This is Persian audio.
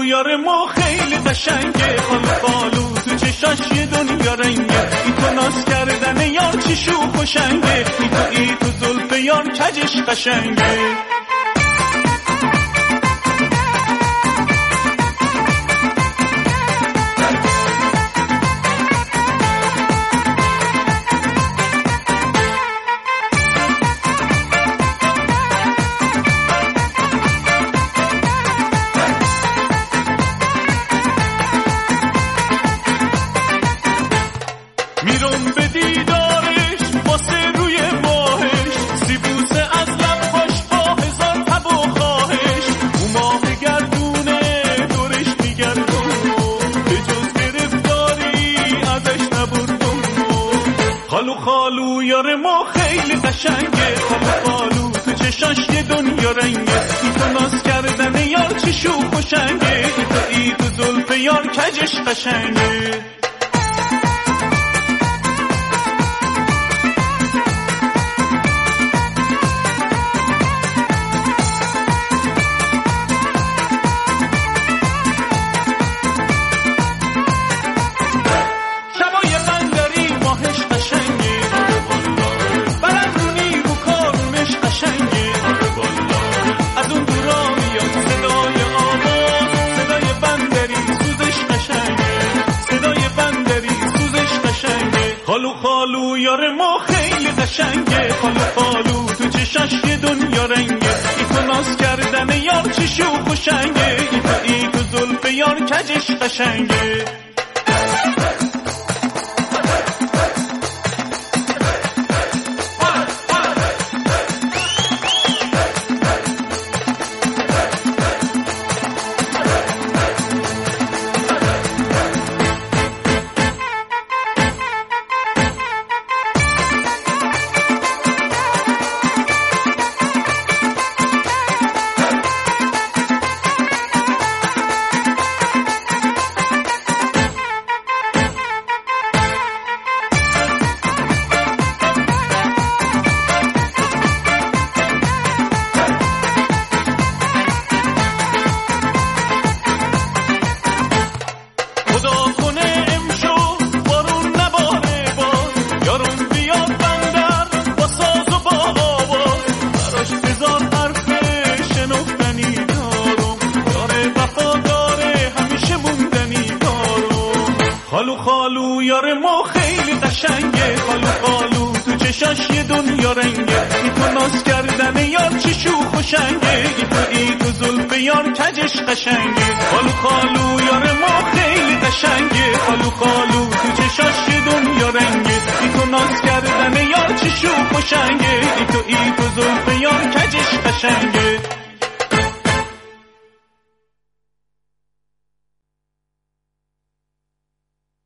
یار ما خیلی قشنگه، خالو خالو تو چشاش یه دنیا رنگه، این تو ناز کردن یار چی شوخ و شنگه، ای تو زلف یار کجش قشنگه. میرم به دیدارش واسه روی ماهش، سیبوسه از لباش با هزار تب و خواهش، اون ماه گردونه دورش میگردم، به جز گرفتاری ازش نبردم. خالو خالو یار ما خیلی قشنگه، خالو خالو تو چشاش یه دنیا رنگه، ای تو ناز کردن یار چی شوخ و شنگه، ای تو زلف یار کجش قشنگه. خالو خالو یار ما خیلی قشنگه، خالو خالو تو چشاش یه دنیا رنگه، ای تو ناز کردن یار چی شوخ و شنگه، ای تو زلف یار کجش قشنگه. خالو خالو یار ما خیلی قشنگه، خالو خالو تو چشاش یه دنیا رنگه، ای تو ناز کردن یار چی شوخ و شنگه، ای تو زلف یار کجش قشنگه. خالو خالو یار ما خیلی قشنگه، خالو خالو تو چشاش یه دنیا رنگه، ای تو ناز کردن یار چی شوخ و شنگه، ای تو زلف یار کجش قشنگه.